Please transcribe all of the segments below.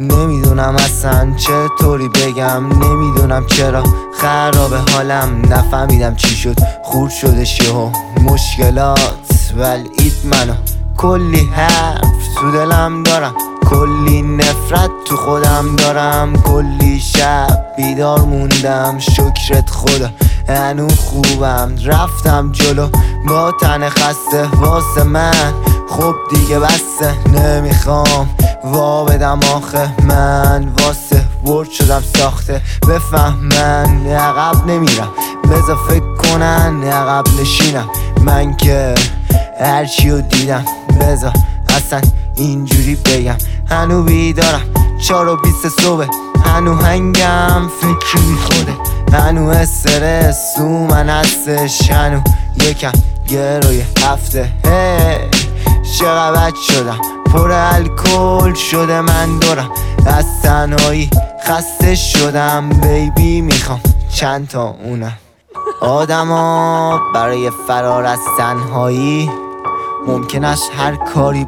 نمیدونم اصلا چطوری بگم، نمیدونم چرا خراب حالم، نفهمیدم چی شد خورد شده شه مشکلات ولید منو. کلی حرف تو دلم دارم، کلی نفرت تو خودم دارم، کلی شب بیدار موندم شکرت خدا هنو خوبم. رفتم جلو با تن خسته واسه من، خب دیگه بسته نمیخوام وا بدم آخه من واسه برد شدم ساخته. بفهمن عقب نمیرم بذار فکر کنن عقب نشینم، من که هرچیو دیدم بذار اصلا اینجوری بگم. هنو بیدارم 4:20 صبح، هنو هنگم فکر بی خوده، هنو استرس تو من هستش، هنو یکم گروی هفته. چقدر بد شدم پر الکل شده من دورم، از تنهایی خسته شدم بیبی میخوام چند تا اونم. آدما برای فرار از تنهایی ممکن است هر کاری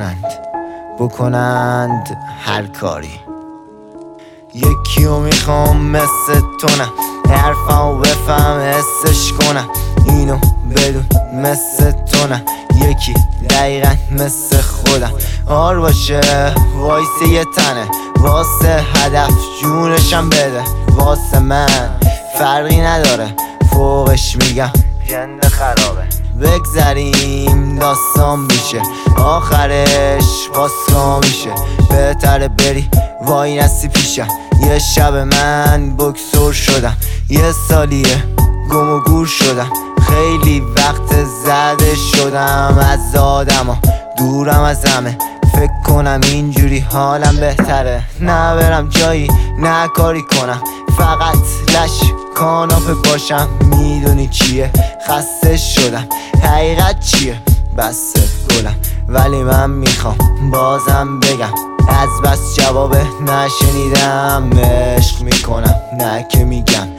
بکنند هر کاری. یکیو میخوام مثل تو نه، حرفمو بفهم حسش کنم، اینو بدون مثل تو نه، یکی دقیقا مثل خودم. آر باشه وایسه یه تنه واسه هدف جونشم بده، واسه من فرقی نداره فوقش میگم جنده خرابه. بگذریم داستان میشه آخرش واسا میشه، بهتره بری وای نستی پیشم. یه شب من بکسور شدم، یه سالیه گم و گور شدم، خیلی وقت زده شدم از آدما، دورم از همه. فکر کنم اینجوری حالم بهتره، نه برم جایی نه کاری کنم، فقط لش کاناپه باشم. میدونی چیه خسته شدم، حقیقت چیه بسته گلم، ولی من میخوام بازم بگم از بس جواب نشنیدم. عشق میکنم نه که میگم